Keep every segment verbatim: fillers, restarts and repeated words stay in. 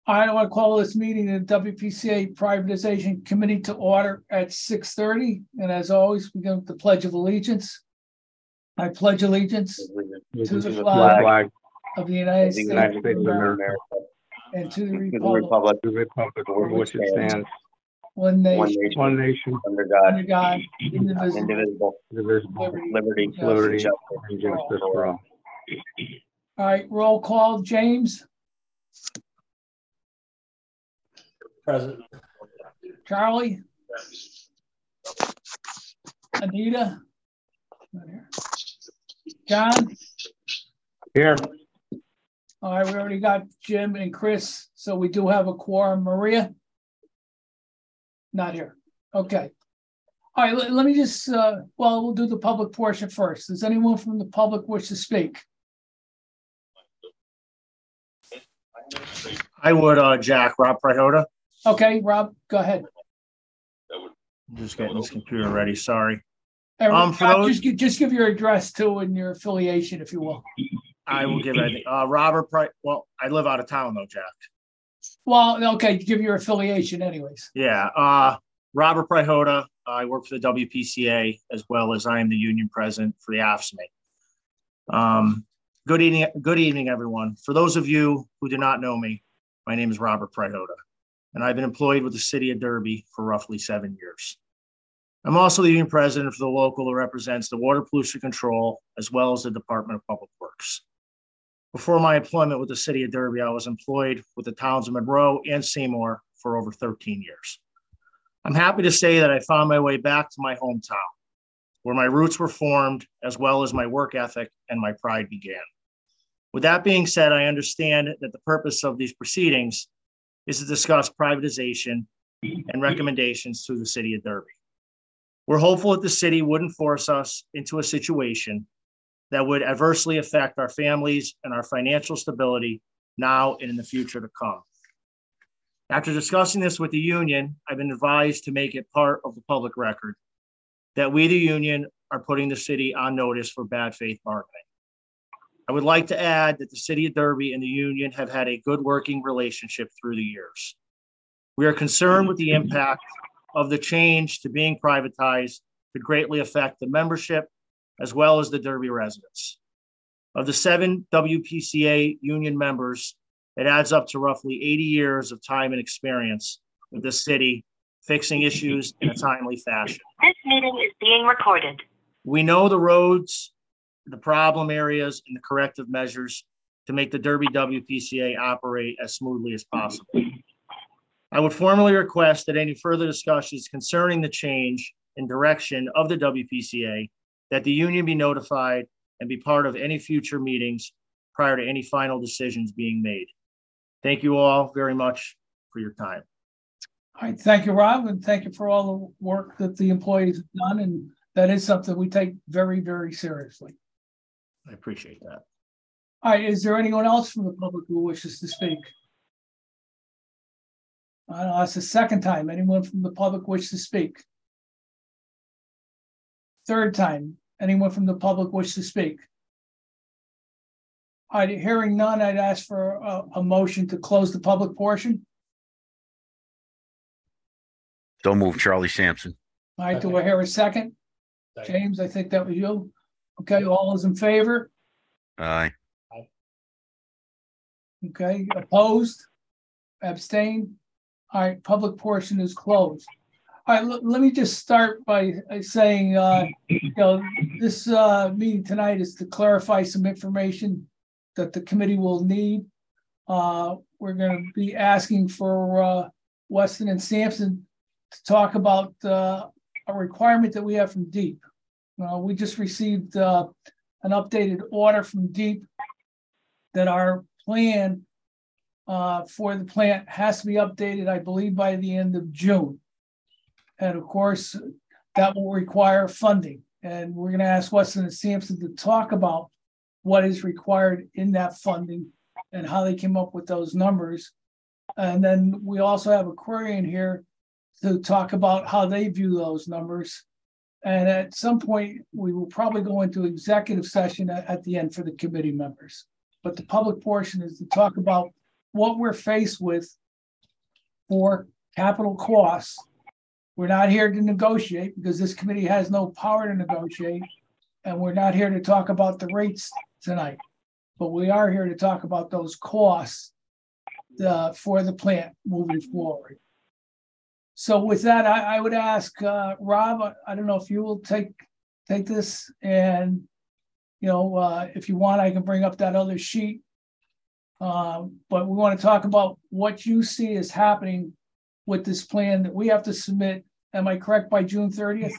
I want to call this meeting the W P C A Privatization Committee to order at six thirty. And as always, we go with the Pledge of Allegiance. I pledge allegiance to the flag, flag of the United, the United States, States of America, America and to the republic, republic, the republic for which it stands, one nation, one nation, under God, under God indivisible, indivisible, indivisible liberty, liberty, liberty, justice, and justice for all. All right, roll call. James. Present. Charlie. Anita. Not here. John. Here. All right, we already got Jim and Chris, so we do have a quorum. Maria. Not here. Okay. All right, let, let me just, uh, well, we'll do the public portion first. Does anyone from the public wish to speak? I would, uh, Jack, Rob Prihoda. Okay, Rob, go ahead. I'm just getting this computer ready, sorry. Hey, um, for Rob, those, just, just give your address too and your affiliation, if you will. I will give everything. Uh, Robert Price. Well, I live out of town though, Jack. Well, okay, give your affiliation anyways. Yeah, uh, Robert Prihoda. I work for the W P C A as well as I am the union president for the A F S C M E. Um, good evening, good evening, everyone. For those of you who do not know me, my name is Robert Prihoda, and I've been employed with the city of Derby for roughly seven years. I'm also the union president for the local that represents the Water Pollution Control as well as the Department of Public Works. Before my employment with the city of Derby, I was employed with the towns of Monroe and Seymour for over thirteen years. I'm happy to say that I found my way back to my hometown, where my roots were formed, as well as my work ethic and my pride began. With that being said, I understand that the purpose of these proceedings is to discuss privatization and recommendations to the city of Derby. We're hopeful that the city wouldn't force us into a situation that would adversely affect our families and our financial stability now and in the future to come. After discussing this with the union, I've been advised to make it part of the public record that we, the union, are putting the city on notice for bad faith bargaining. I would like to add that the city of Derby and the union have had a good working relationship through the years. We are concerned with the impact of the change to being privatized could greatly affect the membership as well as the Derby residents. Of the seven W P C A union members, it adds up to roughly eighty years of time and experience with the city fixing issues in a timely fashion. This meeting is being recorded. We know the roads, the problem areas, and the corrective measures to make the Derby W P C A operate as smoothly as possible. I would formally request that any further discussions concerning the change in direction of the W P C A, that the union be notified and be part of any future meetings prior to any final decisions being made. Thank you all very much for your time. All right, thank you, Rob, and thank you for all the work that the employees have done. And that is something we take very, very seriously. I appreciate that. All right, is there anyone else from the public who wishes to speak? I know that's the second time. Anyone from the public wish to speak? Third time. Anyone from the public wish to speak? All right, hearing none, I'd ask for a, a motion to close the public portion. So move, Charlie Sampson. All right, do I hear a second? second? James, I think that was you. Okay, all those in favor? Aye. Okay, opposed? Abstain? All right, public portion is closed. All right, l- let me just start by saying, uh, you know, this uh, meeting tonight is to clarify some information that the committee will need. Uh, we're going to be asking for uh, Weston and Sampson to talk about uh, a requirement that we have from DEEP. Uh, we just received uh, an updated order from DEEP that our plan uh, for the plant has to be updated, I believe, by the end of June. And of course, that will require funding. And we're going to ask Weston and Sampson to talk about what is required in that funding and how they came up with those numbers. And then we also have a query in here to talk about how they view those numbers. And at some point, we will probably go into executive session at, at the end for the committee members. But the public portion is to talk about what we're faced with for capital costs. We're not here to negotiate because this committee has no power to negotiate. And we're not here to talk about the rates tonight, but we are here to talk about those costs uh, for the plant moving forward. So with that, I, I would ask uh, Rob, I, I don't know if you will take take this, and you know, uh, if you want, I can bring up that other sheet. Um, but we want to talk about what you see is happening with this plan that we have to submit. Am I correct, by June thirtieth?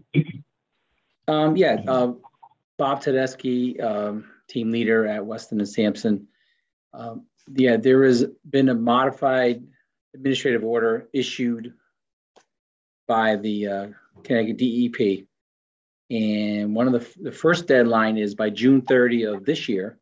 Um, yeah, uh, Bob Tedeschi, um, team leader at Weston and Sampson. Um, yeah, there has been a modified administrative order issued by the uh, Connecticut D E P. And one of the, the first deadline is by June thirtieth of this year,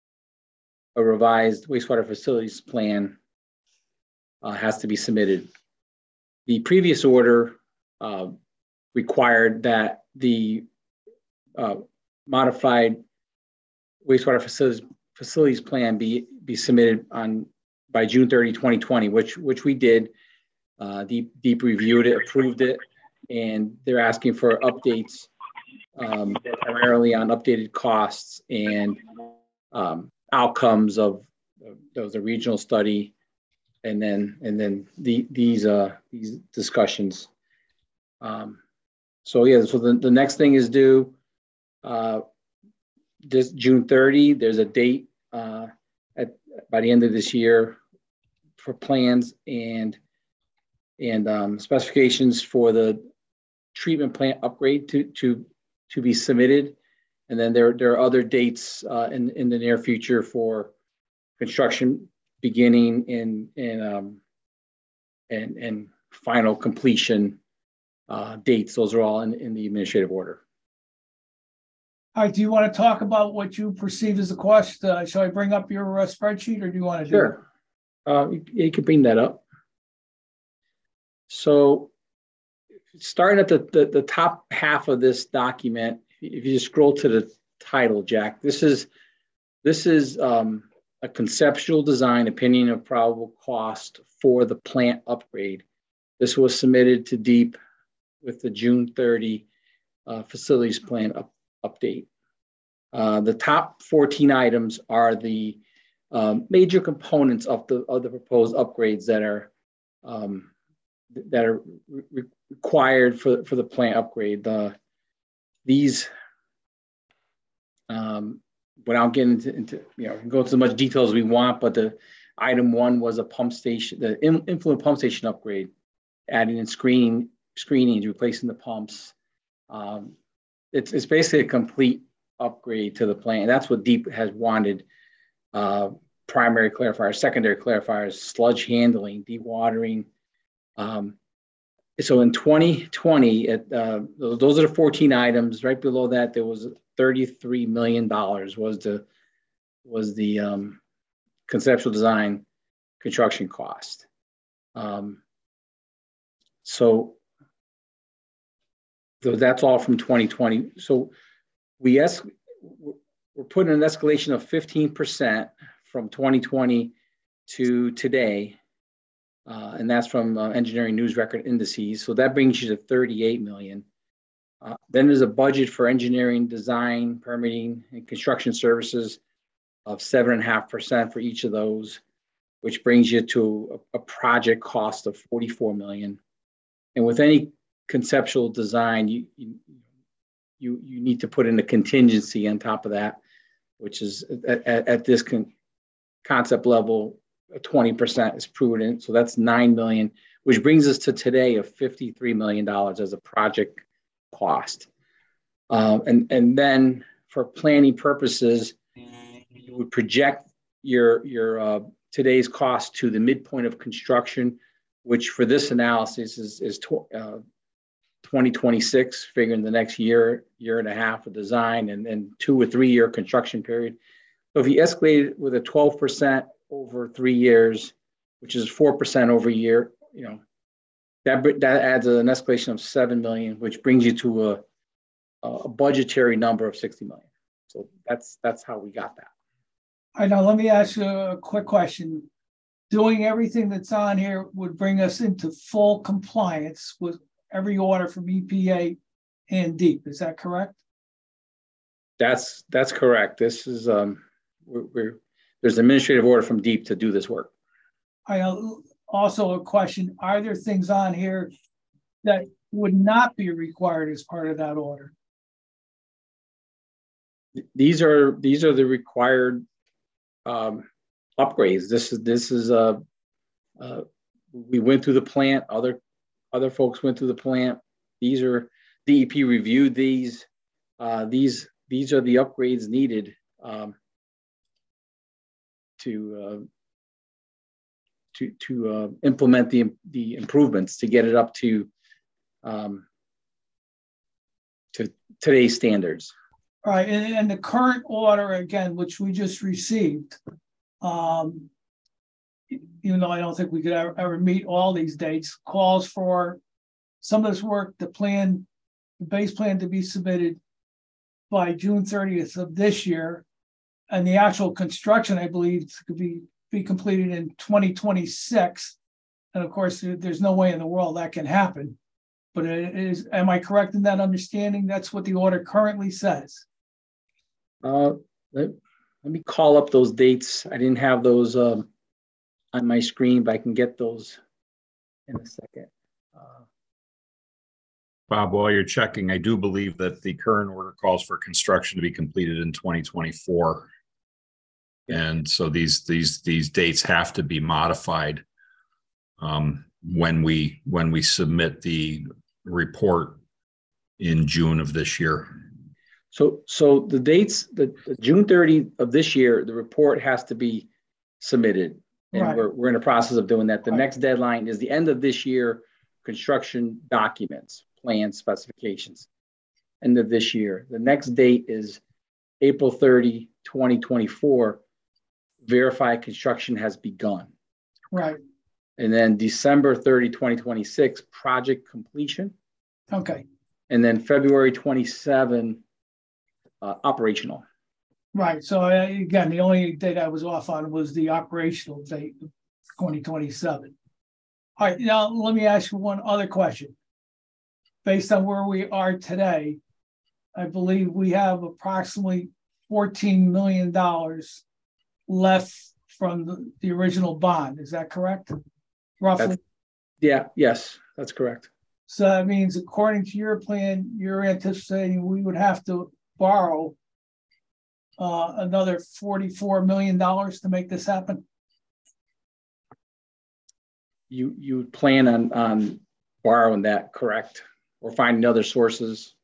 a revised wastewater facilities plan uh, has to be submitted. The previous order uh, required that the uh, modified wastewater facilities facilities plan be be submitted on by June thirtieth, twenty twenty, which which we did. Uh, Deep Deep reviewed it, approved it, and they're asking for updates, um, primarily on updated costs and um, outcomes of, of the regional study, and then and then the these uh these discussions. Um, so yeah, so the, the next thing is due uh, this June thirtieth. There's a date uh, at by the end of this year for plans and and um, specifications for the treatment plant upgrade to to to be submitted. And then there, there are other dates uh, in, in the near future for construction beginning in, in um, and, and final completion uh, dates. Those are all in, in the administrative order. All right, do you want to talk about what you perceive as the cost? Uh, shall I bring up your uh, spreadsheet, or do you want to do Sure. It? Uh, you, you can bring that up. So starting at the, the, the top half of this document, if you just scroll to the title, Jack, this is this is um, a conceptual design opinion of probable cost for the plant upgrade. This was submitted to DEEP with the June thirtieth uh, facilities plan up, update. Uh, the top fourteen items are the um, major components of the of the proposed upgrades that are um, that are re required for for the plant upgrade. The these, um, without getting into, into you know go into as much detail as we want, but the item one was a pump station, the in, influent pump station upgrade, adding in screening screenings, replacing the pumps. Um, it's it's basically a complete upgrade to the plant. That's what DEEP has wanted. Uh, primary clarifiers, secondary clarifiers, sludge handling, dewatering. Um, so in twenty twenty, at, uh, those are the fourteen items. Right below that, there was thirty-three million dollars was the was the um, conceptual design construction cost. Um, so, so that's all from twenty twenty. So we es we're putting an escalation of fifteen percent from twenty twenty to today. Uh, and that's from uh, Engineering News Record Indices. So that brings you to thirty-eight million. Uh, then there's a budget for engineering, design, permitting, and construction services of seven and a half percent for each of those, which brings you to a, a project cost of forty-four million. And with any conceptual design, you you you, you need to put in a contingency on top of that, which is at, at, at this con concept level. twenty percent is prudent, so that's nine million, which brings us to today of fifty-three million dollars as a project cost. Um, and and then for planning purposes, you would project your your uh, today's cost to the midpoint of construction, which for this analysis is is tw uh, twenty twenty-six, figuring the next year year and a half of design and and two or three year construction period. So if you escalate it with a twelve percent over three years, which is four percent over a year, you know, that that adds an escalation of seven million, which brings you to a a budgetary number of sixty million. So that's that's how we got that. I know. Let me ask you a quick question. doing everything that's on here would bring us into full compliance with every order from E P A and DEEP. Is that correct? That's, that's correct. This is, um, we're, we're there's an administrative order from DEEP to do this work. I uh, also a question, are there things on here that would not be required as part of that order? These are, these are the required um, upgrades. This is, this is, uh, uh, we went through the plant, other, other folks went through the plant. These are, D E P reviewed these. Uh, these, these are the upgrades needed um, to, uh, to, to uh, implement the, the improvements to get it up to, um, to today's standards. All right, and, and the current order, again, which we just received, um, even though I don't think we could ever, ever meet all these dates, calls for some of this work, the plan, the base plan to be submitted by June thirtieth of this year. And the actual construction, I believe, could be, be completed in twenty twenty-six. And of course, there, there's no way in the world that can happen. But it is, am I correct in that understanding? That's what the order currently says. Uh, let, let me call up those dates. I didn't have those um, on my screen, but I can get those in a second. Uh, Bob, while you're checking, I do believe that the current order calls for construction to be completed in twenty twenty-four. And so these these these dates have to be modified um, when we when we submit the report in June of this year. So, so the dates, the, the June thirtieth of this year, the report has to be submitted, and Right. we're we're in the process of doing that. The Right. next deadline is the end of this year. Construction documents, plans, specifications, end of this year. The next date is April thirtieth, twenty twenty-four. Verify construction has begun. Right, And then December thirtieth, twenty twenty-six, project completion. okay, And then February twenty-seventh, uh, operational. right. So I, again, the only date I was off on was the operational date, twenty twenty-seven. All right, now let me ask you one other question. Based on where we are today, I believe we have approximately fourteen million dollars left from the, the original bond. Is that correct? Roughly. That's- Yeah, yes, that's correct. So that means according to your plan, you're anticipating we would have to borrow uh, another forty-four million dollars to make this happen? You you plan on on borrowing that, correct? Or finding other sources.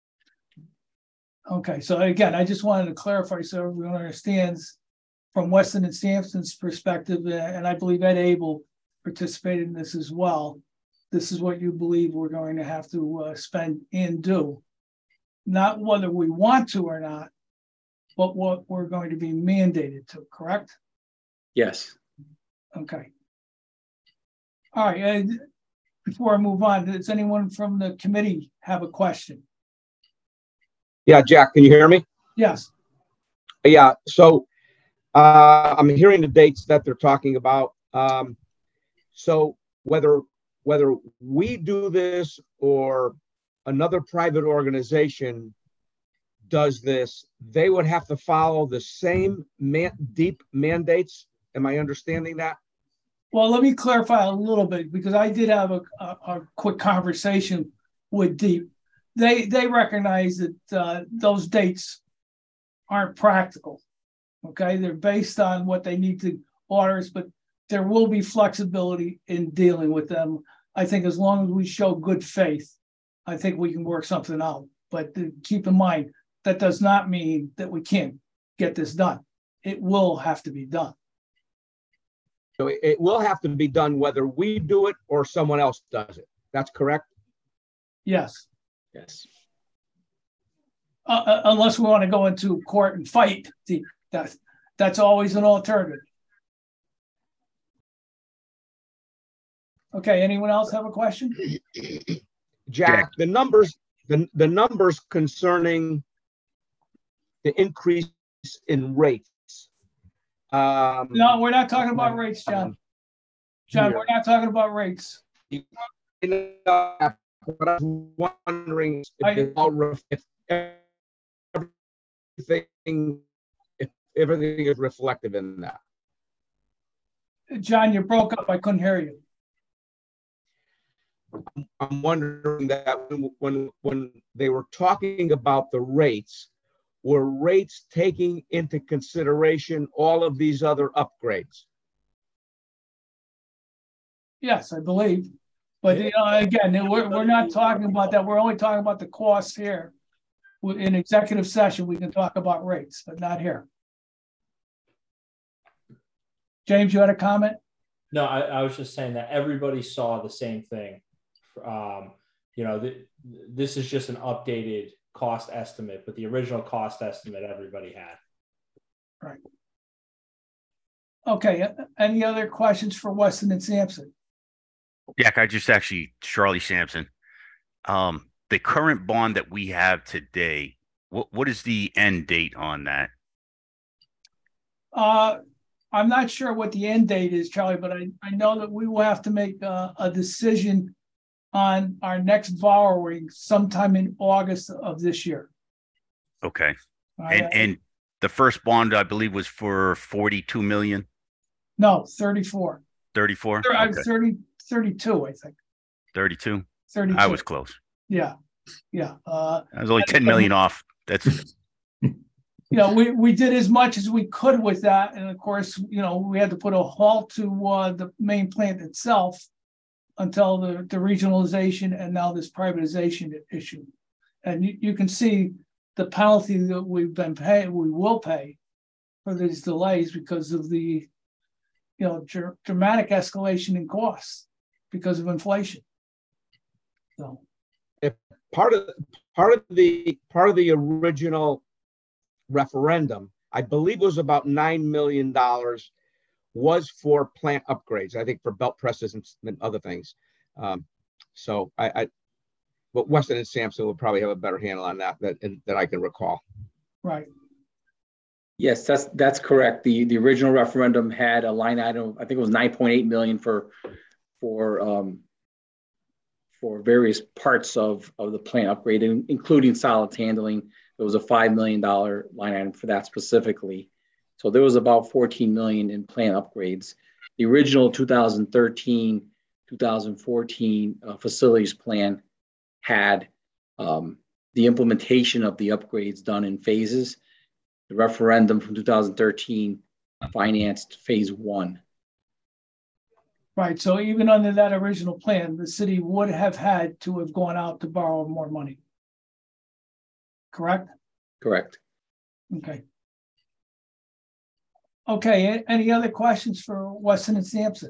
Okay, so again, I just wanted to clarify so everyone understands from Weston and Sampson's perspective, and I believe Ed Abel participated in this as well. This is what you believe we're going to have to uh, spend and do. Not whether we want to or not, but what we're going to be mandated to, correct? Yes. Okay. All right, and before I move on, does anyone from the committee have a question? Yeah, Jack, can you hear me? Yes. Yeah, so uh, I'm hearing the dates that they're talking about. Um, so whether whether we do this or another private organization does this, they would have to follow the same man, DEEP mandates. Am I understanding that? Well, let me clarify a little bit because I did have a, a, a quick conversation with DEEP. They they recognize that uh, those dates aren't practical. Okay, they're based on what they need to orders, but there will be flexibility in dealing with them. I think as long as we show good faith, I think we can work something out. But to keep in mind, that does not mean that we can't get this done. It will have to be done. So it, it will have to be done whether we do it or someone else does it. That's correct? Yes. Yes. Uh, uh, unless we want to go into court and fight, the, that, that's always an alternative. Okay, anyone else have a question? Jack, the numbers, the, the numbers concerning the increase in rates. Um, No, we're not talking about rates, John. John, here. we're not talking about rates. What I was wondering is I- if it all ref- if everything, if everything is reflective in that. John, you broke up. I couldn't hear you. I'm wondering that when, when, when they were talking about the rates, were rates taking into consideration all of these other upgrades? Yes, I believe. But you know, again, we're, we're not talking about that. We're only talking about the costs here. In executive session, we can talk about rates, but not here. James, you had a comment? No, I, I was just saying that everybody saw the same thing. Um, you know, th- this is just an updated cost estimate, but the original cost estimate everybody had. Right. Okay, any other questions for Weston and Sampson? Jack, I just actually, Charlie Sampson. Um, the current bond that we have today, what what is the end date on that? Uh, I'm not sure what the end date is, Charlie, but I, I know that we will have to make a, a decision on our next borrowing sometime in August of this year. Okay. All And right? and the first bond, I believe, was for forty-two million, No, thirty-four. thirty-four. Thir- I'm Okay. thirty, thirty-two, I think. thirty-two. thirty-two. I was close. Yeah, yeah. Uh, I was only ten million off. That's you know, we, we did as much as we could with that. And of course, you know, we had to put a halt to uh, the main plant itself until the, the regionalization and now this privatization issue. And you, you can see the penalty that we've been paying, we will pay for these delays because of the, you know, dr- dramatic escalation in costs because of inflation. So, Part of, part of the, part of the original referendum, I believe was about nine million dollars, was for plant upgrades, I think for belt presses and, and other things. Um, so I, I, but Weston and Sampson will probably have a better handle on that than, than I can recall. right. Yes, that's, that's correct. The, the original referendum had a line item, I think it was nine point eight million for, for, um, for various parts of, of the plant upgrade, including solids handling. There was a five million dollars line item for that specifically. So there was about fourteen million in plant upgrades. The original two thousand thirteen, two thousand fourteen uh, facilities plan had um, the implementation of the upgrades done in phases. The referendum from two thousand thirteen financed phase one. Right, so even under that original plan, the city would have had to have gone out to borrow more money. Correct? Correct. Okay. Okay, a- any other questions for Weston and Sampson?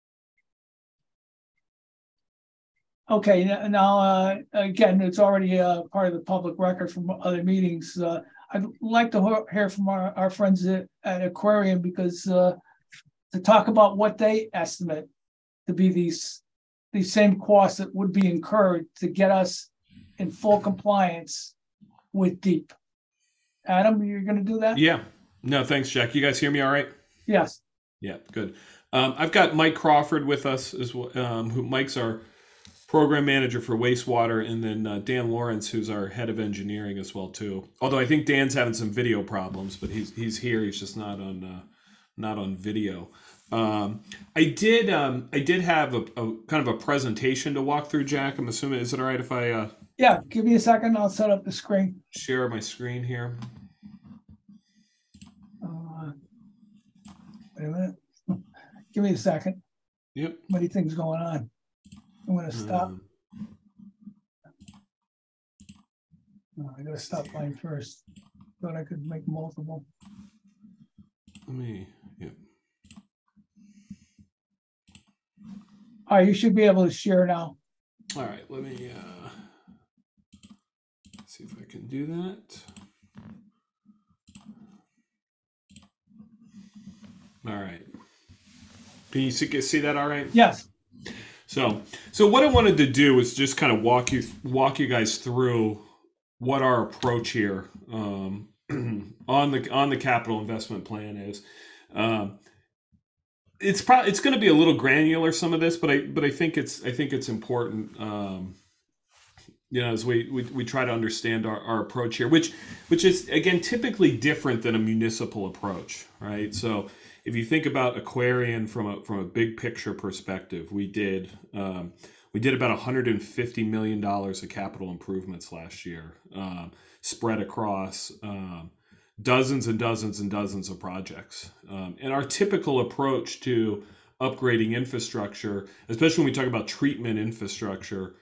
Okay, n- now, uh, again, it's already a part of the public record from other meetings. Uh, I'd like to ho- hear from our, our friends at, at Aquarium because, uh, to talk about what they estimate to be these, these same costs that would be incurred to get us in full compliance with DEEP. Adam, you're gonna do that? Yeah. No, thanks, Jack. You guys hear me all right? Yes. Yeah, good. Um, I've got Mike Crawford with us as well. Um, who Mike's our program manager for wastewater, and then uh, Dan Lawrence, who's our head of engineering as well too. Although I think Dan's having some video problems, but he's he's here. He's just not on uh, not on video. Um, I did um, I did have a, a kind of a presentation to walk through, Jack. I'm assuming, is it all right if I uh, Yeah, give me a second. I'll set up the screen. share my screen here? Uh, wait a minute. Give me a second. Yep. Many things going on. I'm gonna stop. Um, Oh, I gotta stop mine first. Thought I could make multiple. let me. Yep. All right, you should be able to share now. All right, let me uh, see if I can do that. All right. Can you see, see that all right? Yes. So, so what I wanted to do is just kind of walk you walk you guys through what our approach here um, on the on the capital investment plan is. Um, it's probably it's going to be a little granular, some of this, but I but I think it's I think it's important. Um, you know, as we, we we try to understand our, our approach here, which which is again typically different than a municipal approach, right? So if you think about Aquarian from a from a big picture perspective, we did um, we did about one hundred fifty million dollars of capital improvements last year, um, spread across um, dozens and dozens and dozens of projects. Um, and our typical approach to upgrading infrastructure, especially when we talk about treatment infrastructure,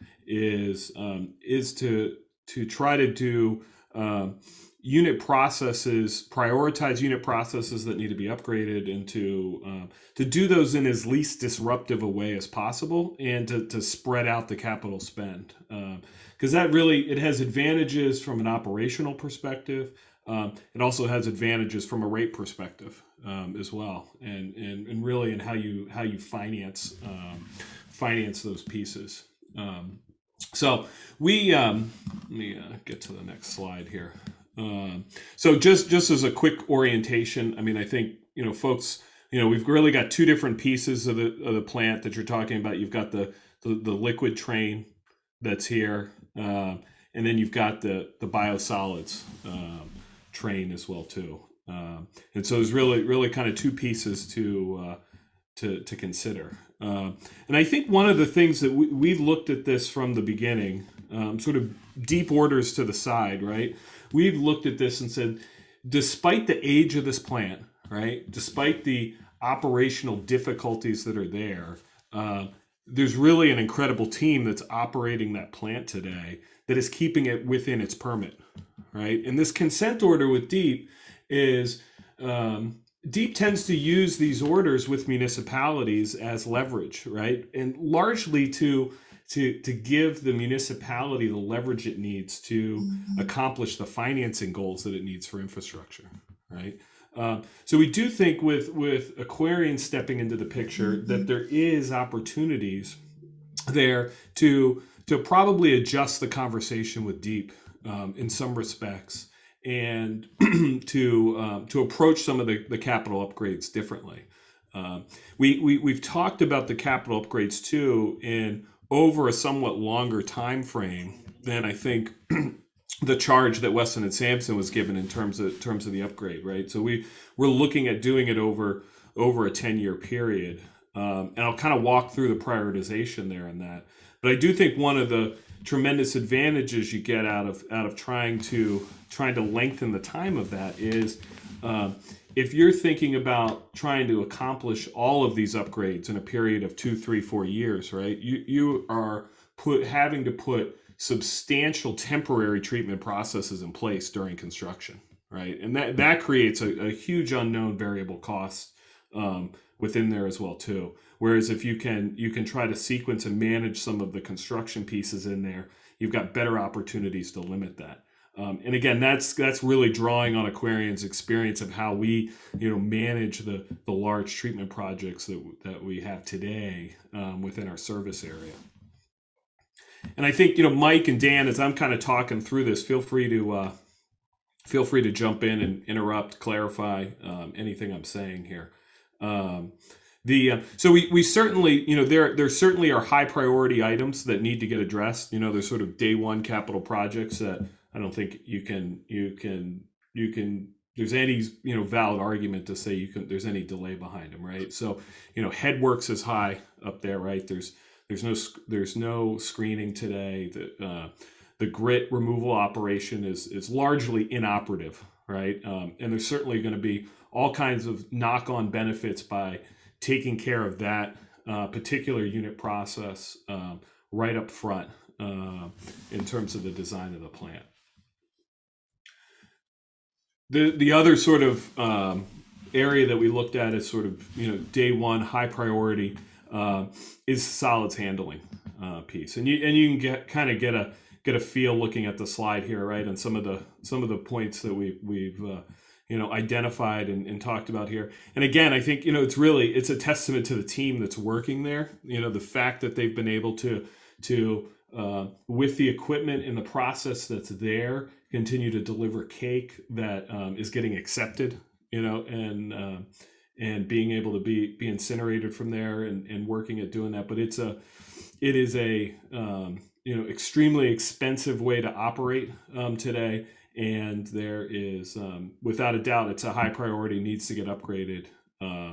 is um, is to to try to do um, unit processes, prioritize unit processes that need to be upgraded, and to um, to do those in as least disruptive a way as possible, and to to spread out the capital spend, because um, that really it has advantages from an operational perspective. Um, it also has advantages from a rate perspective um, as well, and, and and really in how you how you finance um, finance those pieces. Um, so we um, let me uh, get to the next slide here. Um, so just just as a quick orientation, I mean, I think you know, folks, you know, we've really got two different pieces of the of the plant that you're talking about. You've got the the, the liquid train that's here, uh, and then you've got the the biosolids um, train as well too. Um, and so there's really really kind of two pieces to uh, to to consider. Uh, and I think one of the things that we, we've looked at this from the beginning, um, sort of deep orders to the side, right? We've looked at this and said, despite the age of this plant, right, despite the operational difficulties that are there, uh, there's really an incredible team that's operating that plant today that is keeping it within its permit, right? And this consent order with DEEP is, um, DEEP tends to use these orders with municipalities as leverage, right? And largely to to to give the municipality the leverage it needs to mm-hmm. accomplish the financing goals that it needs for infrastructure, right? Um, so we do think with with Aquarian stepping into the picture mm-hmm. that there is opportunities there to to probably adjust the conversation with DEEP um, in some respects, and to um, to approach some of the, the capital upgrades differently. Um, we, we we've talked about the capital upgrades too in over a somewhat longer time frame than I think the charge that Weston and Sampson was given in terms of terms of the upgrade, right? So we we're looking at doing it over over a ten year period, um, and I'll kind of walk through the prioritization there in that. But I do think one of the tremendous advantages you get out of out of trying to trying to lengthen the time of that is uh, if you're thinking about trying to accomplish all of these upgrades in a period of two, three, four years, right? You you are put having to put substantial temporary treatment processes in place during construction, right? And that that creates a, a huge unknown variable cost um, within there as well too. Whereas if you can you can try to sequence and manage some of the construction pieces in there, you've got better opportunities to limit that. Um, and again, that's that's really drawing on Aquarian's experience of how we, you know, manage the the large treatment projects that that we have today um, within our service area. And I think, you know, Mike and Dan, as I'm kind of talking through this, feel free to uh, feel free to jump in and interrupt, clarify um, anything I'm saying here. Um, The uh, so we we certainly, you know, there there certainly are high priority items that need to get addressed. You know, there's sort of day one capital projects that I don't think you can you can you can there's any, you know, valid argument to say you can there's any delay behind them, right? So, you know, headworks is high up there, right? There's there's no there's no screening today. The uh, the grit removal operation is is largely inoperative, right? Um, and there's certainly going to be all kinds of knock-on benefits by taking care of that uh, particular unit process um, right up front uh, in terms of the design of the plant. The the other sort of um, area that we looked at is sort of, you know, day one high priority uh, is solids handling uh, piece, and you and you can get kind of get a get a feel looking at the slide here, right, and some of the some of the points that we we've uh, you know, identified and, and talked about here. And again, I think, you know, it's really, it's a testament to the team that's working there. You know, the fact that they've been able to, to uh, with the equipment and the process that's there, continue to deliver cake that um, is getting accepted, you know, and, uh, and being able to be be incinerated from there and, and working at doing that. But it's a it is a um, you know extremely expensive way to operate um, today, and there is um, without a doubt it's a high priority, needs to get upgraded uh,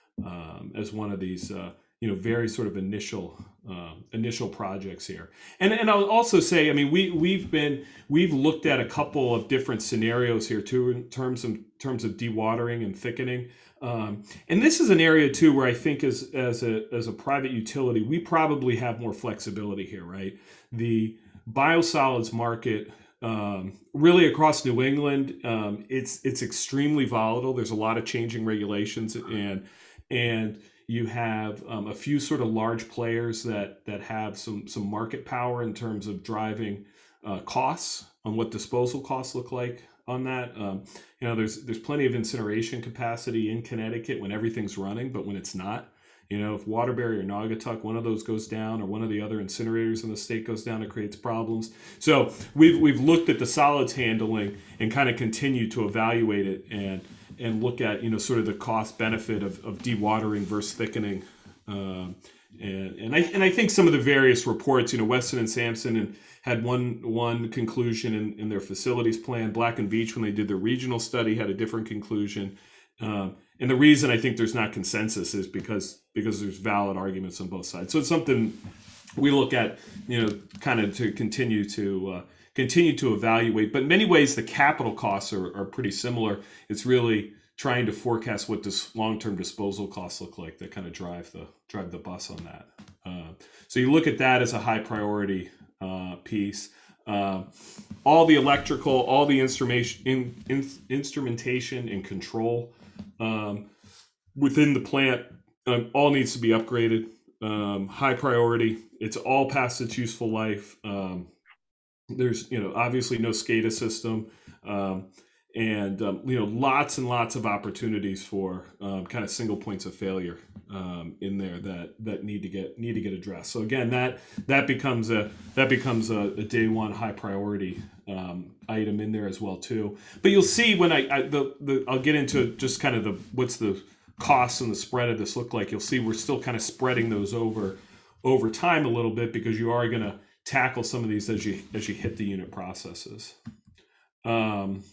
um, as one of these uh, you know very sort of initial um, initial projects here. And and I'll also say, I mean, we we've been we've looked at a couple of different scenarios here too in terms of terms of dewatering and thickening. Um, and this is an area too where I think as as a as a private utility, we probably have more flexibility here, right? The biosolids market, um, really across New England, um, it's it's extremely volatile. There's a lot of changing regulations, and and you have um, a few sort of large players that that have some some market power in terms of driving uh, costs on what disposal costs look like on that. Um, you know, there's there's plenty of incineration capacity in Connecticut when everything's running, but when it's not, you know, if Waterbury or Naugatuck, one of those goes down, or one of the other incinerators in the state goes down, it creates problems. So we've we've looked at the solids handling and kind of continue to evaluate it and and look at, you know, sort of the cost benefit of, of dewatering versus thickening. Um, and and I and I think some of the various reports, you know, Weston and Sampson and had one one conclusion in, in their facilities plan. Black and Veatch, when they did their regional study, had a different conclusion. Um, and the reason I think there's not consensus is because because there's valid arguments on both sides. So it's something we look at, you know, kind of to continue to uh, continue to evaluate. But in many ways, the capital costs are, are pretty similar. It's really trying to forecast what this long-term disposal costs look like that kind of drive the drive the bus on that. Uh, so you look at that as a high priority uh, piece. Uh, all the electrical, all the instrumentation, in, in, instrumentation and control um, within the plant, um, all needs to be upgraded. Um, high priority. It's all past its useful life. Um, there's, you know, obviously no SCADA system, um, and um, you know, lots and lots of opportunities for um, kind of single points of failure um, in there that that need to get need to get addressed. So again, that that becomes a that becomes a, a day one high priority um, item in there as well too. But you'll see when I, I the, the I'll get into just kind of the what's the costs and the spread of this look like. You'll see we're still kind of spreading those over over time a little bit because you are going to tackle some of these as you as you hit the unit processes. Um,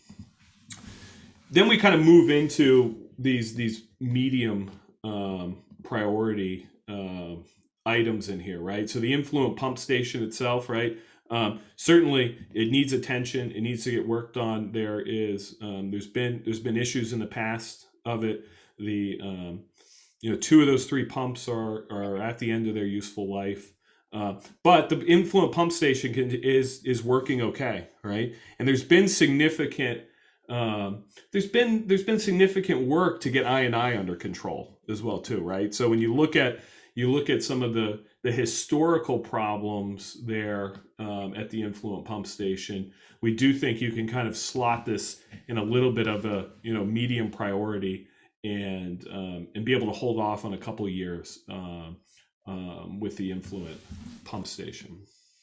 then we kind of move into these these medium um, priority uh, items in here, right? So the influent pump station itself, right? Um, certainly, it needs attention. It needs to get worked on. There is um, there's been there's been issues in the past of it. The um, you know two of those three pumps are are at the end of their useful life. Uh, but the influent pump station can, is is working okay, right? And there's been significant um, there's been there's been significant work to get I and I under control as well too, right? So when you look at you look at some of the the historical problems there um, at the influent pump station, we do think you can kind of slot this in a little bit of a you know medium priority and um, and be able to hold off on a couple of years. Um, Um, with the influent pump station.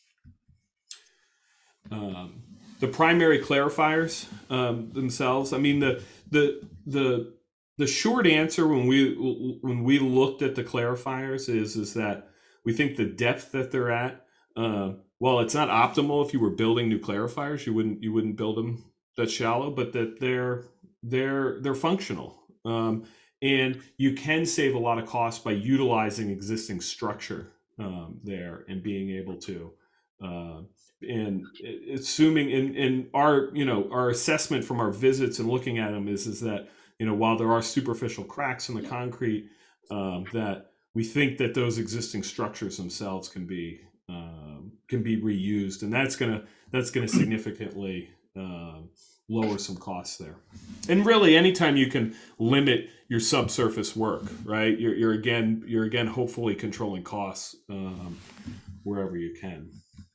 Um, the primary clarifiers um, themselves, I mean, the the the the short answer when we when we looked at the clarifiers is is that we think the depth that they're at, uh, while it's not optimal if you were building new clarifiers, you wouldn't you wouldn't build them that shallow, but that they're they're they're functional. Um, And you can save a lot of cost by utilizing existing structure um, there and being able to, uh, and assuming in, in our, you know, our assessment from our visits and looking at them is, is that, you know, while there are superficial cracks in the concrete, um, that we think that those existing structures themselves can be, um, can be reused. And that's going to, that's going to significantly um, lower some costs there. And really, anytime you can limit your subsurface work, right? You're, you're again, you're again, hopefully controlling costs um, wherever you can.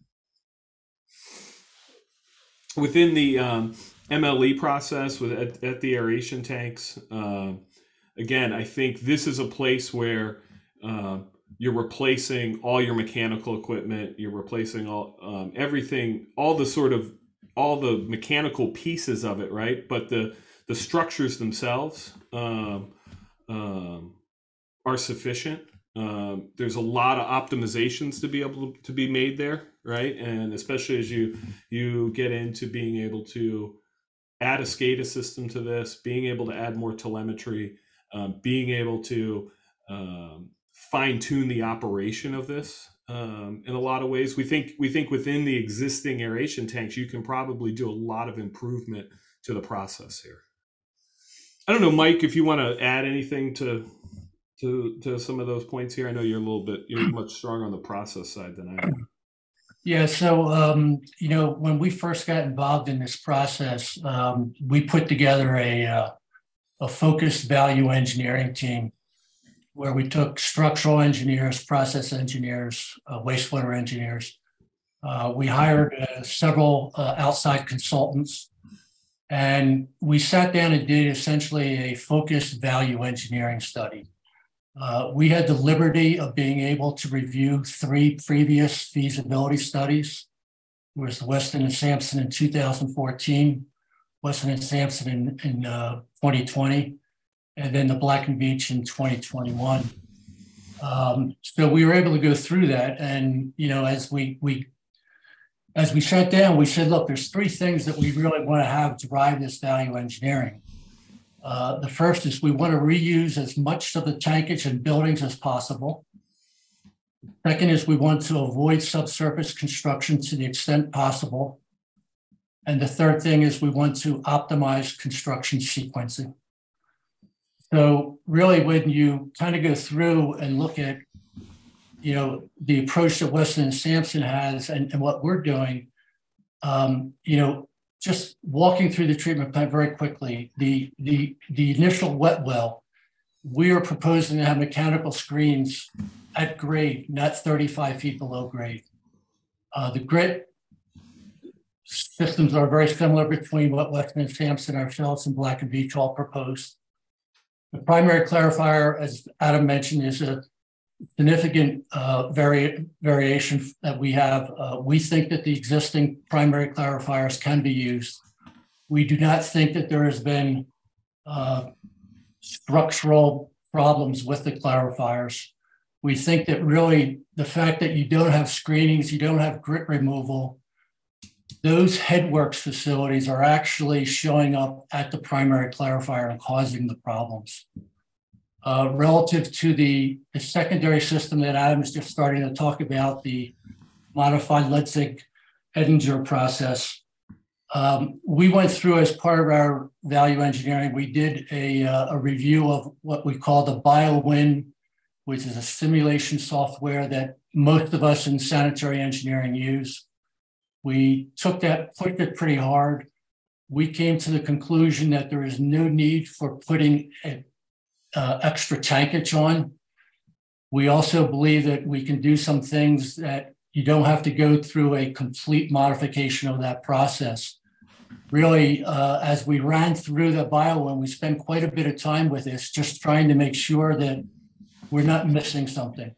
Within the um, M L E process, with at, at the aeration tanks, uh, again, I think this is a place where uh, you're replacing all your mechanical equipment. You're replacing all um, everything, all the sort of all the mechanical pieces of it, right? But the the structures themselves, um, um, are sufficient. Um, there's a lot of optimizations to be able to, to be made there, right? And especially as you you get into being able to add a SCADA system to this, being able to add more telemetry, um, being able to um, fine tune the operation of this. Um, in a lot of ways, we think we think within the existing aeration tanks, you can probably do a lot of improvement to the process here. I don't know, Mike, if you want to add anything to to to some of those points here. I know you're a little bit you're much stronger on the process side than I am. Yeah, so um, you know, when we first got involved in this process, um, we put together a uh, a focused value engineering team, where we took structural engineers, process engineers, uh, wastewater engineers. Uh, we hired uh, several uh, outside consultants, and we sat down and did essentially a focused value engineering study. Uh, we had the liberty of being able to review three previous feasibility studies. It was the Weston and Sampson in two thousand fourteen, Weston and Sampson in, in uh, twenty twenty, and then the Black and Beach in twenty twenty-one. Um, so we were able to go through that, and you know, as we we as we sat down, we said, look, there's three things that we really want to have drive this value engineering. Uh, the first is we want to reuse as much of the tankage and buildings as possible. Second is we want to avoid subsurface construction to the extent possible. And the third thing is we want to optimize construction sequencing. So really, when you kind of go through and look at, you know, the approach that Weston and Sampson has and, and what we're doing, um, you know, just walking through the treatment plant very quickly, the, the, the initial wet well, we are proposing to have mechanical screens at grade, not thirty-five feet below grade. Uh, the grit systems are very similar between what Weston and Sampson, ourselves, and Black and Beach all proposed. The primary clarifier, as Adam mentioned, is a significant uh, vari variation that we have. Uh, we think that the existing primary clarifiers can be used. We do not think that there has been uh, structural problems with the clarifiers. We think that really the fact that you don't have screenings, you don't have grit removal, those headworks facilities are actually showing up at the primary clarifier and causing the problems. Uh, relative to the, the secondary system that Adam is just starting to talk about, the modified Letzig-Edinger process, um, we went through as part of our value engineering, we did a, uh, a review of what we call the BioWin, which is a simulation software that most of us in sanitary engineering use. We took that, pushed it pretty hard. We came to the conclusion that there is no need for putting a Uh, extra tankage on. We also believe that we can do some things that you don't have to go through a complete modification of that process. Really, uh, as we ran through the BioWin, we spent quite a bit of time with this, just trying to make sure that we're not missing something.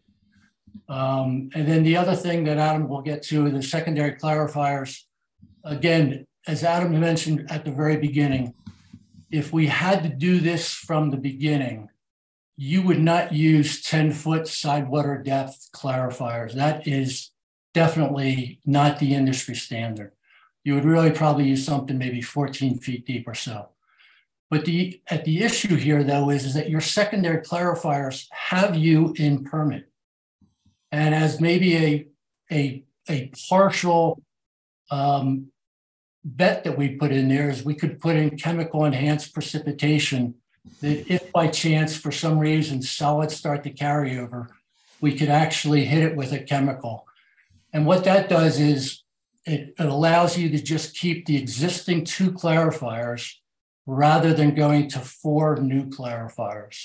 Um, and then the other thing that Adam will get to, the secondary clarifiers. Again, as Adam mentioned at the very beginning, if we had to do this from the beginning, you would not use ten foot side water depth clarifiers. That is definitely not the industry standard. You would really probably use something maybe fourteen feet deep or so. But the, at the issue here though is, is that your secondary clarifiers have you in permit. And as maybe a, a, a partial um, bet that we put in there is we could put in chemical enhanced precipitation that if by chance, for some reason, solids start to carry over, we could actually hit it with a chemical. And what that does is it, it allows you to just keep the existing two clarifiers rather than going to four new clarifiers.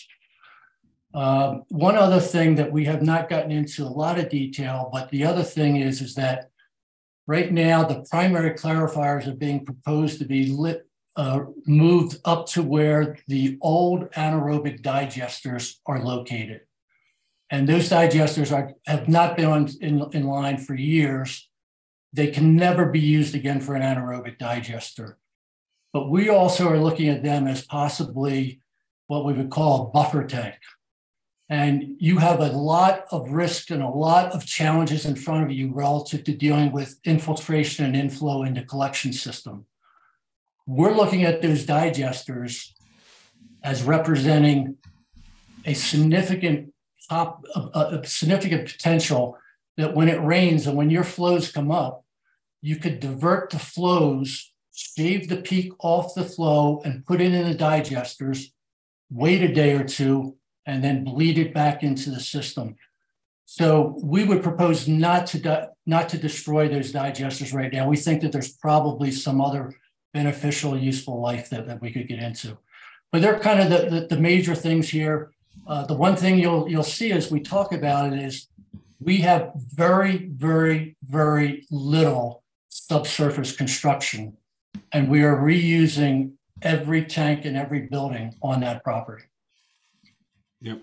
Um, one other thing that we have not gotten into a lot of detail, but the other thing is, is that right now, the primary clarifiers are being proposed to be lit, uh, moved up to where the old anaerobic digesters are located. And those digesters are, have not been on, in, in line for years. They can never be used again for an anaerobic digester. But we also are looking at them as possibly what we would call a buffer tank. And you have a lot of risk and a lot of challenges in front of you relative to dealing with infiltration and inflow in the collection system. We're looking at those digesters as representing a significant top, a, a significant potential that when it rains and when your flows come up, you could divert the flows, shave the peak off the flow and put it in the digesters, wait a day or two, and then bleed it back into the system. So we would propose not to not to destroy those digesters right now. We think that there's probably some other beneficial, useful life that, that we could get into. But they're kind of the, the, the major things here. Uh, the one thing you'll you'll see as we talk about it is we have very, very, very little subsurface construction, and we are reusing every tank and every building on that property. Yep.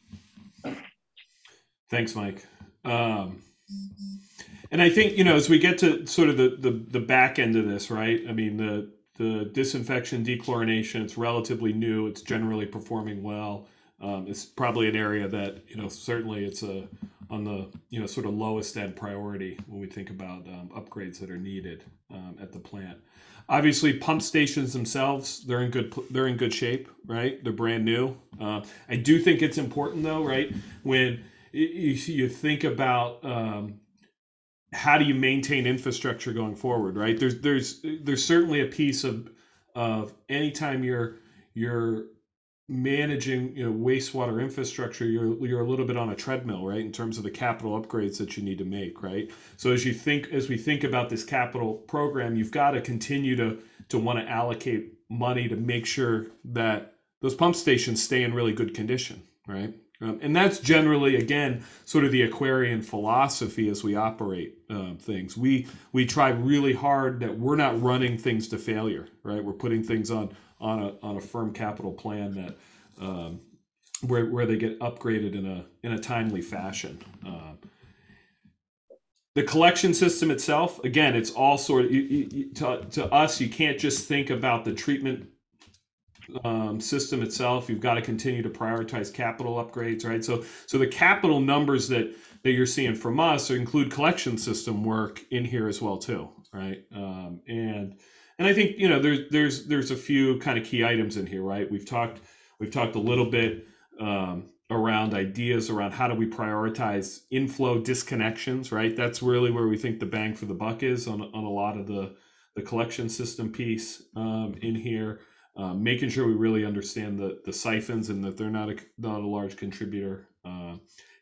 Thanks, Mike. Um, and I think, you know, as we get to sort of the, the, the back end of this, right? I mean, the, the disinfection, dechlorination, it's relatively new. It's generally performing well. Um, it's probably an area that, you know, certainly it's a, on the, you know, sort of lowest end priority when we think about um, upgrades that are needed um, at the plant. Obviously, pump stations themselves, they're in good they're in good shape, right? They're brand new. Uh, I do think it's important, though, right? When you, you think about um, how do you maintain infrastructure going forward, right? There's there's there's certainly a piece of of anytime you're you're managing, you know, wastewater infrastructure, you're you're a little bit on a treadmill, right, in terms of the capital upgrades that you need to make, right? So as you think as we think about this capital program, you've got to continue to to want to allocate money to make sure that those pump stations stay in really good condition, right? Um, and that's generally, again, sort of the Aquarian philosophy as we operate uh, things. We we try really hard that we're not running things to failure, right? We're putting things on on a on a firm capital plan that um, where where they get upgraded in a in a timely fashion. Uh, the collection system itself, again, it's all sort of you, you, to to us. You can't just think about the treatment um, system itself. You've got to continue to prioritize capital upgrades, right? So so the capital numbers that that you're seeing from us include collection system work in here as well too, right? Um, and And I think, you know, there's there's there's a few kind of key items in here, right? We've talked we've talked a little bit um, around ideas around how do we prioritize inflow disconnections, right? That's really where we think the bang for the buck is on on a lot of the the collection system piece um, in here, um, making sure we really understand the the siphons and that they're not a not a large contributor, uh,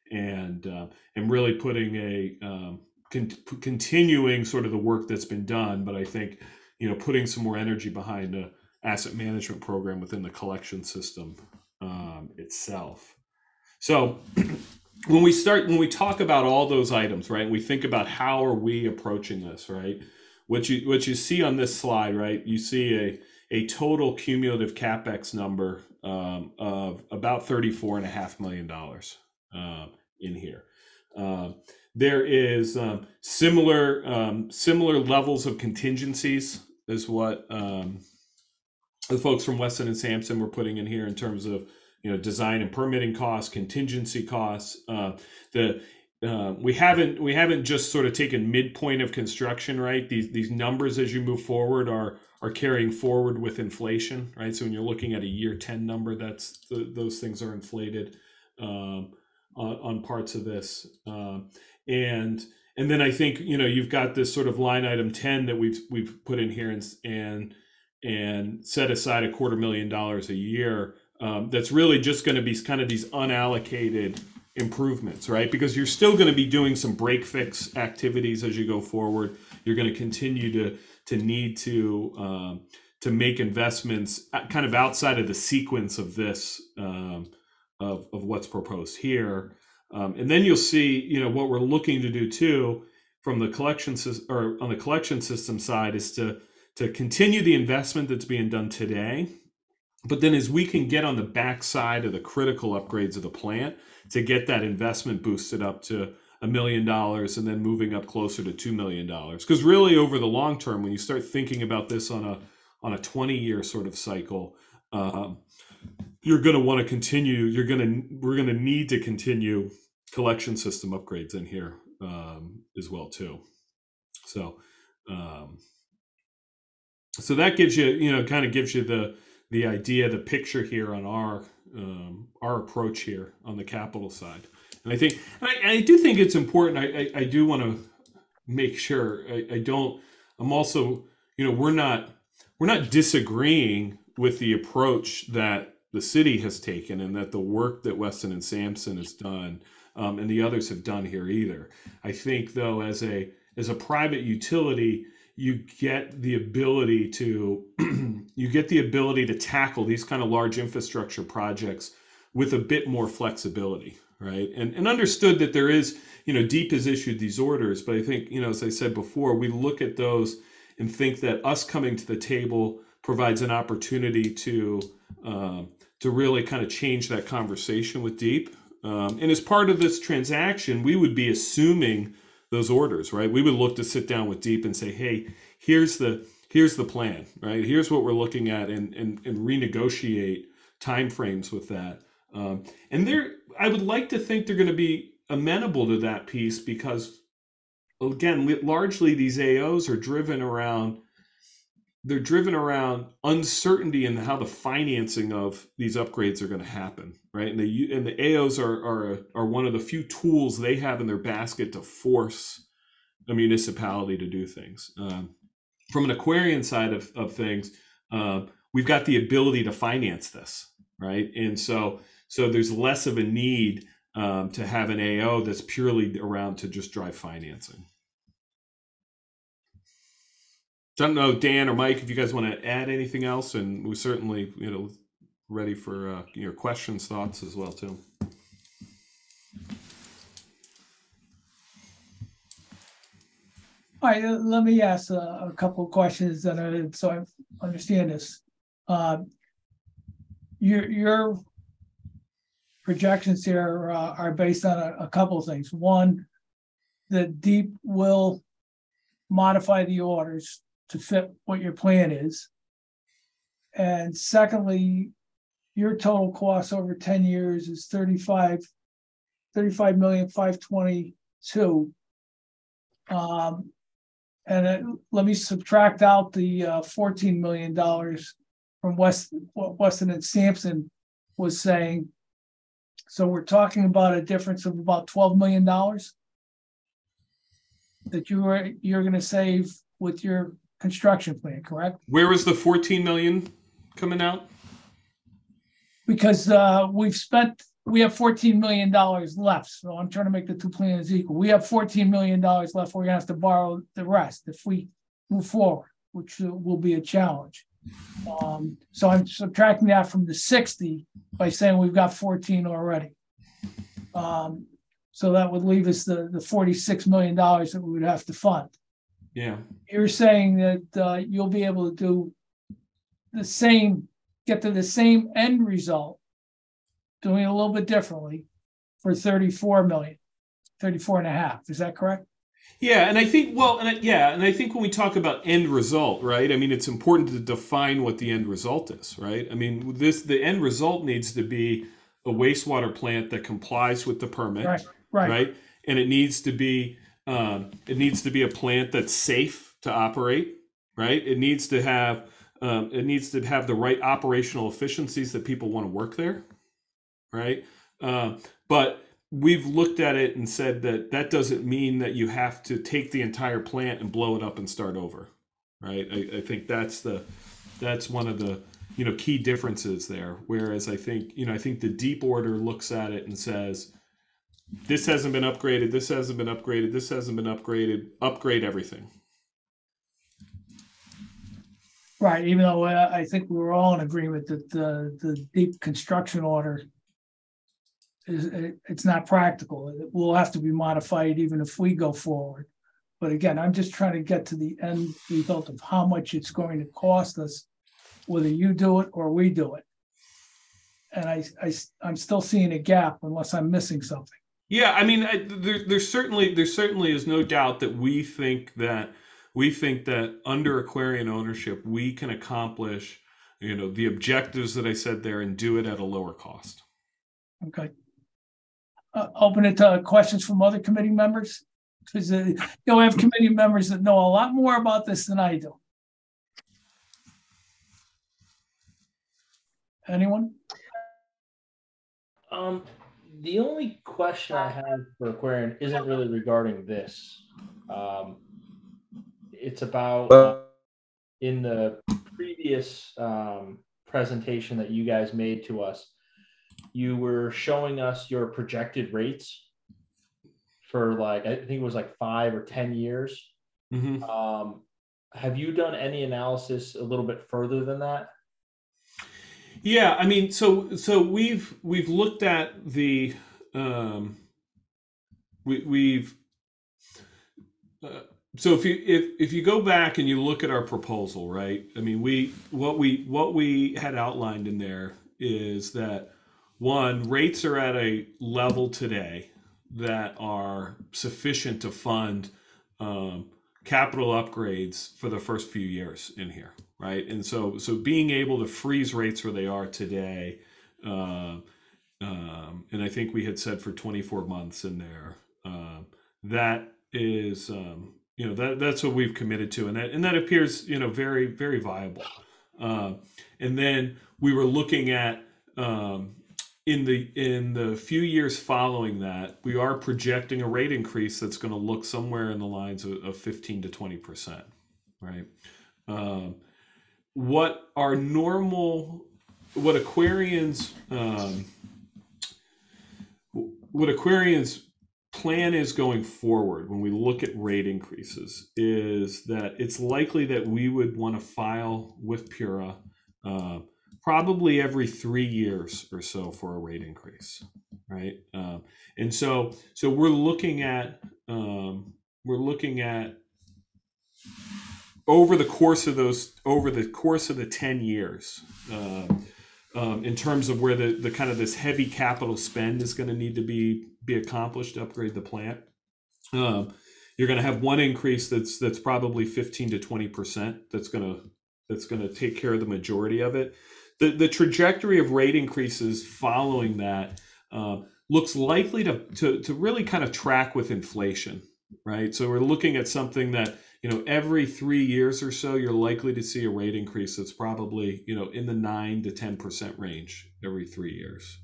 and uh, and really putting a um, con- continuing sort of the work that's been done, but I think, you know, putting some more energy behind a asset management program within the collection system um, itself. So when we start, when we talk about all those items, right, we think about how are we approaching this, right? What you what you see on this slide, right, you see a a total cumulative CapEx number um, of about thirty-four and a half million dollars uh, in here. Uh, there is um, similar um, similar levels of contingencies is what um, the folks from Weston and Sampson were putting in here in terms of, you know, design and permitting costs, contingency costs. Uh, the uh, we haven't we haven't just sort of taken midpoint of construction, right? These these numbers as you move forward are are carrying forward with inflation, right? So when you're looking at a year ten number, that's the, those things are inflated um, on, on parts of this, um, and. And then I think, you know, you've got this sort of line item ten that we've we've put in here and and and set aside a quarter million dollars a year. Um, that's really just going to be kind of these unallocated improvements, right? Because you're still going to be doing some break fix activities as you go forward. You're going to continue to to need to um, to make investments kind of outside of the sequence of this um, of of what's proposed here. Um, and then you'll see, you know, what we're looking to do too, from the collection system or on the collection system side, is to to continue the investment that's being done today. But then as we can get on the backside of the critical upgrades of the plant to get that investment boosted up to a million dollars and then moving up closer to two million dollars. Because really over the long term, when you start thinking about this on a on a twenty year sort of cycle, um, you're going to want to continue. You're going to we're going to need to continue collection system upgrades in here um, as well too. So, um, so that gives you you know kind of gives you the the idea, the picture here on our um, our approach here on the capital side. And I think and I, I do think it's important. I I, I do want to make sure I, I don't. I'm also you know we're not we're not disagreeing with the approach that the city has taken and that the work that Weston and Sampson has done um, and the others have done here either. I think though, as a as a private utility, you get the ability to you get the ability to tackle these kind of large infrastructure projects with a bit more flexibility, right? And and understood that there is, you know, DEEP has issued these orders, but I think, you know, as I said before, we look at those and think that us coming to the table provides an opportunity to um, to really kind of change that conversation with DEEP. Um, and as part of this transaction, we would be assuming those orders, right? We would look to sit down with DEEP and say, hey, here's the here's the plan, right? Here's what we're looking at, and and, and renegotiate timeframes with that. Um, and they're, I would like to think they're going to be amenable to that piece because, again, largely these A Os are driven around they're driven around uncertainty in how the financing of these upgrades are going to happen, right? And the and the A Os are are are one of the few tools they have in their basket to force a municipality to do things. Um, from an Aquarian side of of things, uh, we've got the ability to finance this, right? And so so there's less of a need um, to have an A O that's purely around to just drive financing. Don't know, Dan or Mike, if you guys want to add anything else, and we're certainly, you know, ready for uh, your questions, thoughts as well too. All right, uh, let me ask a, a couple of questions that I, so I understand this. Uh, your your projections here uh, are based on a, a couple of things. One, that DEEP will modify the orders to fit what your plan is. And secondly, your total cost over ten years is thirty-five, thirty-five million, five twenty-two. Um, and it, let me subtract out the uh, fourteen million dollars from West, what Weston and Sampson was saying. So we're talking about a difference of about twelve million dollars that you are, you're gonna save with your construction plan, correct? Where was the fourteen million coming out? Because uh, we've spent, we have fourteen million dollars left. So I'm trying to make the two plans equal. We have fourteen million dollars left. We're gonna have to borrow the rest if we move forward, which will be a challenge. Um, so I'm subtracting that from the sixty by saying we've got fourteen already. Um, so that would leave us the, the forty-six million dollars that we would have to fund. Yeah. You're saying that uh, you'll be able to do the same, get to the same end result, doing it a little bit differently for thirty-four million, thirty-four and a half. Is that correct? Yeah. And I think, well, and I, yeah. And I think when we talk about end result, right, I mean, it's important to define what the end result is, right? I mean, this, the end result needs to be a wastewater plant that complies with the permit, Right, right. right? And it needs to be, Um, it needs to be a plant that's safe to operate, right? It needs to have um, it needs to have the right operational efficiencies that people want to work there, right? Uh, but we've looked at it and said that that doesn't mean that you have to take the entire plant and blow it up and start over, right? I, I think that's the that's one of the you know key differences there. Whereas I think you know I think the DEEP order looks at it and says, this hasn't been upgraded, this hasn't been upgraded, this hasn't been upgraded, upgrade everything. Right, even though uh, I think we were all in agreement that the, the DEEP construction order is, it, it's not practical. It will have to be modified even if we go forward. But again, I'm just trying to get to the end result of how much it's going to cost us, whether you do it or we do it. And I, I, I'm still seeing a gap unless I'm missing something. Yeah, I mean, I, there, there's certainly there certainly is no doubt that we think that we think that under Aquarian ownership we can accomplish you know, the objectives that I said there and do it at a lower cost. Okay. Uh, open it to questions from other committee members, because uh, you know, we have committee members that know a lot more about this than I do. Anyone? Um, the only question I have for Aquarian isn't really regarding this. Um, it's about uh, in the previous um, presentation that you guys made to us, you were showing us your projected rates for like, I think it was like five or ten years. Mm-hmm. Um, have you done any analysis a little bit further than that? Yeah, I mean, so so we've we've looked at the um, we we've uh, so if you if if you go back and you look at our proposal, right? I mean, we what we what we had outlined in there is that one, rates are at a level today that are sufficient to fund um, capital upgrades for the first few years in here, right? And so, so being able to freeze rates where they are today, uh, um, and I think we had said for twenty-four months in there, uh, that is, um, you know, that that's what we've committed to, and that and that appears, you know, very very viable. Uh, and then we were looking at um, in the in the few years following that, we are projecting a rate increase that's going to look somewhere in the lines of, of fifteen to twenty percent, right? Um, what our normal, what Aquarian's, um, what Aquarian's plan is going forward when we look at rate increases is that it's likely that we would want to file with PURA uh, probably every three years or so for a rate increase, right? Um, and so, so we're looking at um, we're looking at over the course of those over the course of the ten years, uh, um, in terms of where the the kind of this heavy capital spend is going to need to be be accomplished to upgrade the plant. Um, you're going to have one increase that's that's probably fifteen to twenty percent. That's going to that's going to take care of the majority of it. The, the trajectory of rate increases following that uh, looks likely to, to, to really kind of track with inflation, right? So we're looking at something that, you know, every three years or so, you're likely to see a rate increase that's probably, you know, in the nine to ten percent range every three years.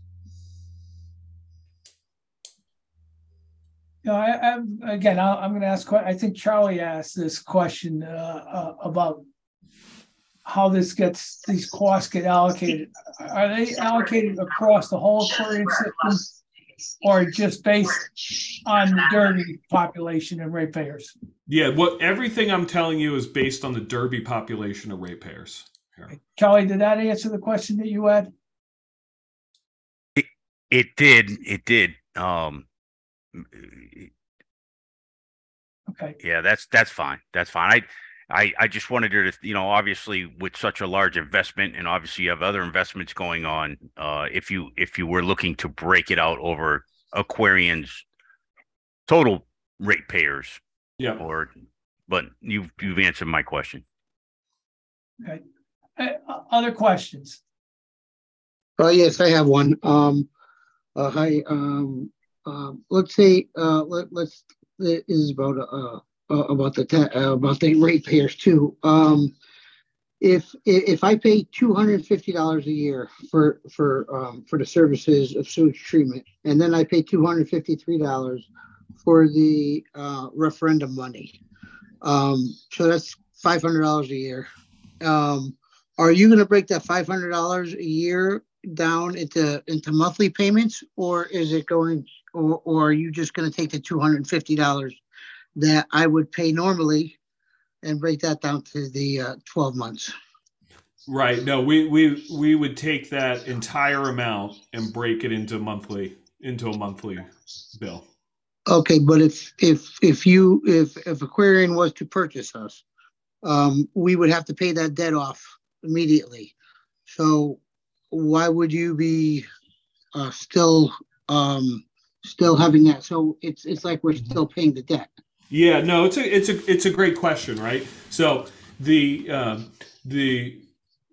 You know, I, I again, I, I'm going to ask. I think Charlie asked this question uh, uh, about how this gets, these costs get allocated. Are they allocated across the whole Aquarian system, or just based on the Derby population and ratepayers? Yeah, what everything I'm telling you is based on the Derby population of ratepayers. Okay. Charlie, did that answer the question that you had? It, it did. It did. Um, okay. Yeah, that's that's fine. That's fine. I. I, I just wanted to, you know, obviously with such a large investment, and obviously you have other investments going on. Uh, if you if you were looking to break it out over Aquarian's total ratepayers, yeah. Or, but you've you've answered my question. Okay. Uh, other questions? Oh yes, I have one. Um, uh, hi. Um, uh, let's say uh, let, let's. This is about uh. Uh, about the uh, about the ratepayers too. Um, if if I pay two hundred fifty dollars a year for for um, for the services of sewage treatment, and then I pay two hundred fifty-three dollars for the uh, referendum money, um, so that's five hundred dollars a year. Um, are you going to break that five hundred dollars a year down into into monthly payments, or is it going, or, or are you just going to take the two hundred fifty dollars that I would pay normally and break that down to the uh, twelve months? Right. No, we, we, we would take that entire amount and break it into monthly, into a monthly bill. Okay. But if, if, if you, if, if Aquarian was to purchase us, um, we would have to pay that debt off immediately. So why would you be uh, still, um, still having that? So it's, it's like we're still paying the debt. Yeah, no, it's a it's a it's a great question, right? So the um, the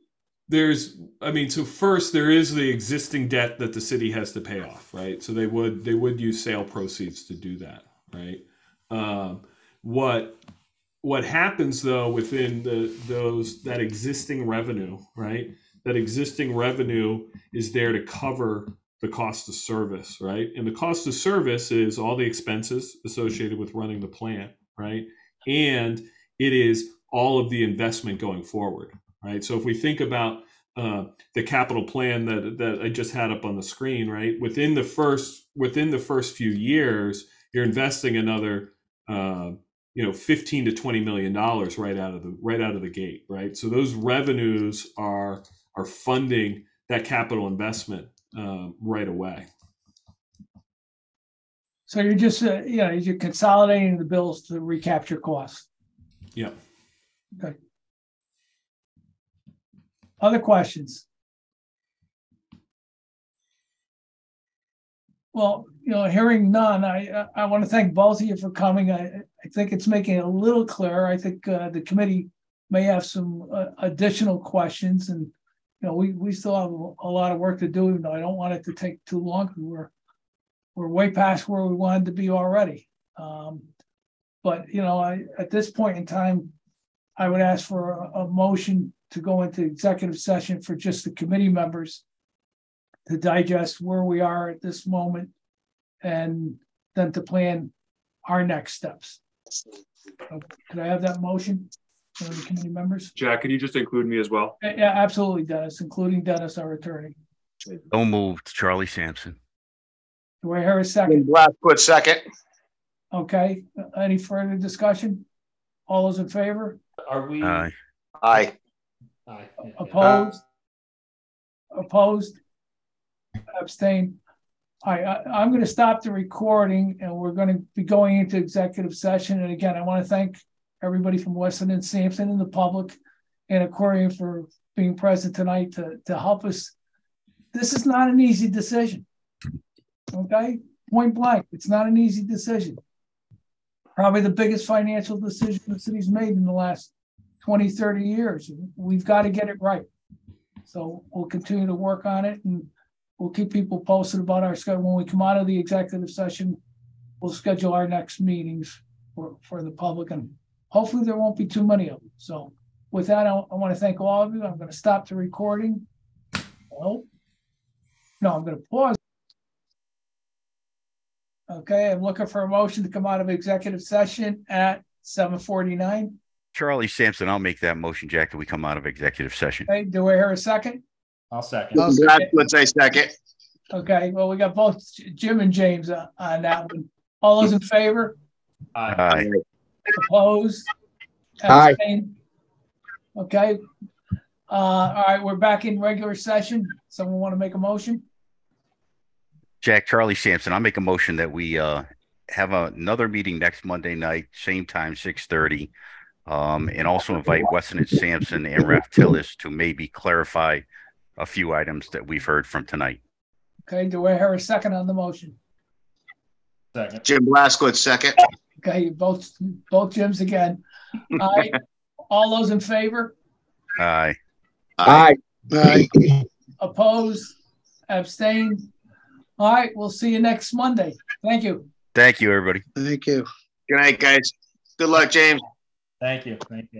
there's, I mean, so first there is the existing debt that the city has to pay off, right? So they would they would use sale proceeds to do that, right? Um, what what happens though within the those that existing revenue, right? That existing revenue is there to cover the cost of service, right? And the cost of service is all the expenses associated with running the plant, right? And it is all of the investment going forward, right? So if we think about uh, the capital plan that that I just had up on the screen, right? Within the first within the first few years, you're investing another, uh, you know, fifteen to twenty million dollars right out of the right out of the gate, right? So those revenues are are funding that capital investment uh, right away. So you're just, uh, you know, you're consolidating the bills to recapture costs. Yeah. Okay. Other questions? Well, you know, hearing none, I I want to thank both of you for coming. I I think it's making it a little clearer. I think uh, the committee may have some uh, additional questions, and you know, we we still have a lot of work to do. Even though I don't want it to take too long. We're we're way past where we wanted to be already. Um, but you know, I at this point in time, I would ask for a, a motion to go into executive session for just the committee members to digest where we are at this moment, and then to plan our next steps. So, could I have that motion for the committee members? Jack, can you just include me as well? Yeah, absolutely, Dennis, including Dennis, our attorney. So moved, Charlie Sampson. Do I hear a second? Blackwood, second. Okay, any further discussion? All those in favor? Are we? Aye. Aye. Aye. Opposed? Opposed? Abstain. All right, I, I'm going to stop the recording, and we're going to be going into executive session. And again, I want to thank everybody from Weston and Sampson and the public and Aquarium for being present tonight to, to help us. This is not an easy decision. Okay, point blank, it's not an easy decision. Probably the biggest financial decision the city's made in the last twenty, thirty years. We've got to get it right. So we'll continue to work on it, and we'll keep people posted about our schedule. When we come out of the executive session, we'll schedule our next meetings for, for the public, and hopefully there won't be too many of them. So with that, I, I want to thank all of you. I'm going to stop the recording. Oh, no, I'm going to pause. Okay, I'm looking for a motion to come out of executive session at seven forty-nine. Charlie Sampson, I'll make that motion, Jack, that we come out of executive session. Okay, do I hear a second? I'll second. Blackwood, say second. Okay, well, we got both Jim and James uh, on that one. All those in favor? Aye. Aye. Opposed? Aye. Abstained? Okay. Uh, all right, we're back in regular session. Someone want to make a motion? Jack, Charlie Sampson, I'll make a motion that we uh, have another meeting next Monday night, same time, six thirty. Um, and also invite Weston and Sampson and Raf Tillis to maybe clarify a few items that we've heard from tonight. Okay, do I hear a second on the motion? Second. Jim Blackwood, second. Okay, both both Jims again. All right, all those in favor? Aye. Aye. Aye. Opposed? Abstained? All right, we'll see you next Monday. Thank you. Thank you, everybody. Thank you. Good night, guys. Good luck, James. Thank you. Thank you.